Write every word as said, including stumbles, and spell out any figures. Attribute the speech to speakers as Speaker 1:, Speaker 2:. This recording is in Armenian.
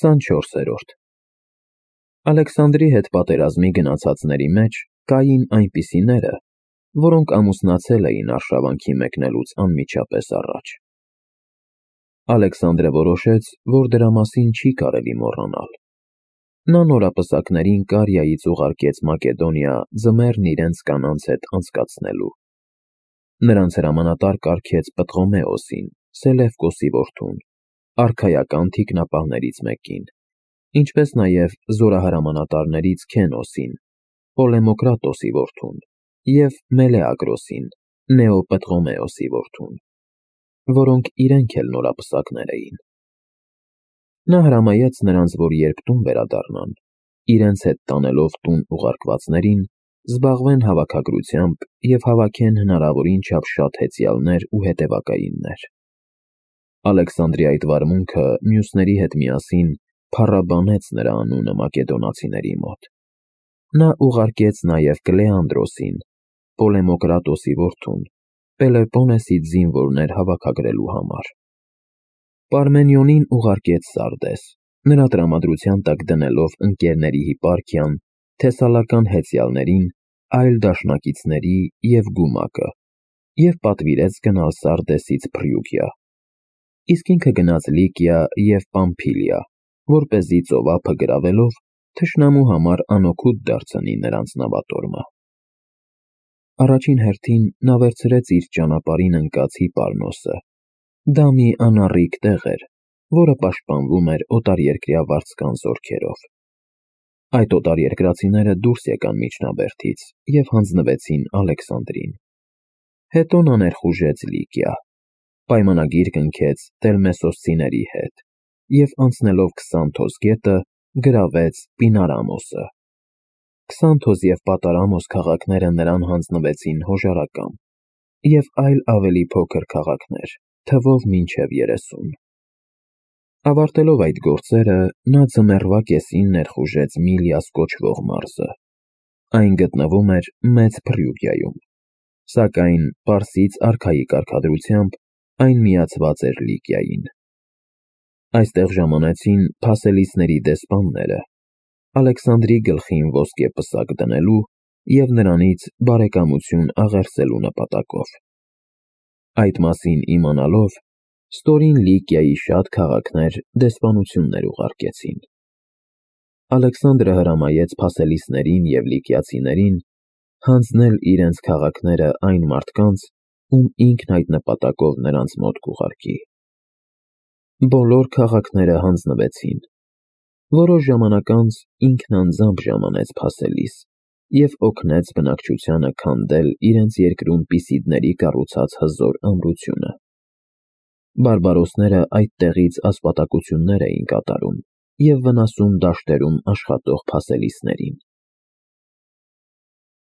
Speaker 1: քսանչորսերորդ Ալեքսանդրի հետ պատերազմի գնացածների մեջ կային այնպիսիները, որոնք ամուսնացել էին արշավանքի մեկնելուց անմիջապես առաջ։ Ալեքսանդրը որոշեց, որ դրա մասին չի կարելի մոռանալ։ Նա նորապսակներին Կարիայից ուղարկեց Մակեդոնիա ձմեռն իրենց կանանց հետ անցկացնելու։ Նրանց հրամանատար կարգեց Պտղոմեոսին, Սելևկոսի որդուն, արքայական թիկնապահներից մեկին, ինչպես նաև զորահրամանատարներից Քենոսին, Պոլեմոկրատոսի որդուն, և Մելեագրոսին, Նեոպտղոմեոսի որդուն, որոնք իրենք էլ նորապսակներ էին։ Նա հրամայեց նրանց, որ երբ տուն վերադառնան, իրենց հետ տանելով տուն ուղարկվածներին, զբաղվեն հավաքագրությամբ և հավաքեն հնարավորին չափ շատ հեծյալներ ու հետևակայիններ։ Ալեքսանդրի այդ վարմունքը մյուսների հետ միասին փառաբանեց նրա անունը մակեդոնացիների մոտ։ Նա ուղարկեց նաև Կլեանդրոսին, Պոլեմոկրատոսի որդուն, Պելոպոնեսից զինվորներ հավաքագրելու համար։ Պարմենիոնին ուղարկեց Սարդես, նրա տրամադրության տակ դնելով ընկերների Հիպարքիան, թեսալական հեծյալներին, այլ դաշնակիցների և Գումակը, և պատվիրեց գնալ Սարդեսից Փրյուգիա, իսկ ինքը գնաց Լիկիա և Պամփիլիա, որպեսզի ծովափը գրավելով թշնամու համար անօգուտ դարձնի նրանց նավատորմը։ Առաջին հերթին նա վերցրեց իր ճանապարհին ընկած Հիպարնոսը։ Դա մի անառիկ տեղ էր, որը պաշտպանվում էր օտարերկրյա վարձկան զորքերով։ Այդ օտարերկրացիները դուրս եկան միջնաբերդից և հանձնվեցին Ալեքսանդրին։ Հետո նա ներխուժեց Լիկիա, պայմանագիր կնքեց Տելմեսոսցիների հետ և անցնելով Քսանթոս գետը գրավեց Պինարամոսը։ Քսանթոս և Պատարամոս քաղաքները նրան հանձնվեցին հոժարակամ, և այլ ավելի փոքր քաղաքներ, թվով մինչև երեսուն։ Ավարտելով այդ գործերը, նա ձմեռվա կեսին ներխուժեց Միլիաս կոչվող մարզը։ Այն գտնվում էր Մեծ Փրյուգիայում, սակայն պարսից արքայի կարգադրությամբ այն միացված էր Լիկիային։ Այստեղ ժամանեցին Փասելիսների դեսպանները, Ալեքսանդրի գլխին ոսկե պսակ դնելու և նրանից բարեկամություն աղերսելու նպատակով։ Այդ մասին իմանալով, ստորին Լիկիայի շատ քաղաքներ դեսպանություններ ուղարկեցին։ Ալեքսանդրը հրամայեց Փասելիսներին և լիկիացիներին հանձնել իրենց քաղաքները այն մարդկանց, ում ինքն այդ նպատակով նրանց մոտ կուղարկի։ Բոլոր քաղաքները հանձնվեցին։ Որոշ ժամանակ անց ինքն անձամբ ժամանեց Փասելիս և օգնեց բնակչությանը քանդել իրենց երկրում Պիսիդների կառուցած հզոր ամրությունը։ Բարբարոսները այդտեղից ասպատակություններ էին կատարում և վնասում դաշտերում աշխատող Փասելիսներին։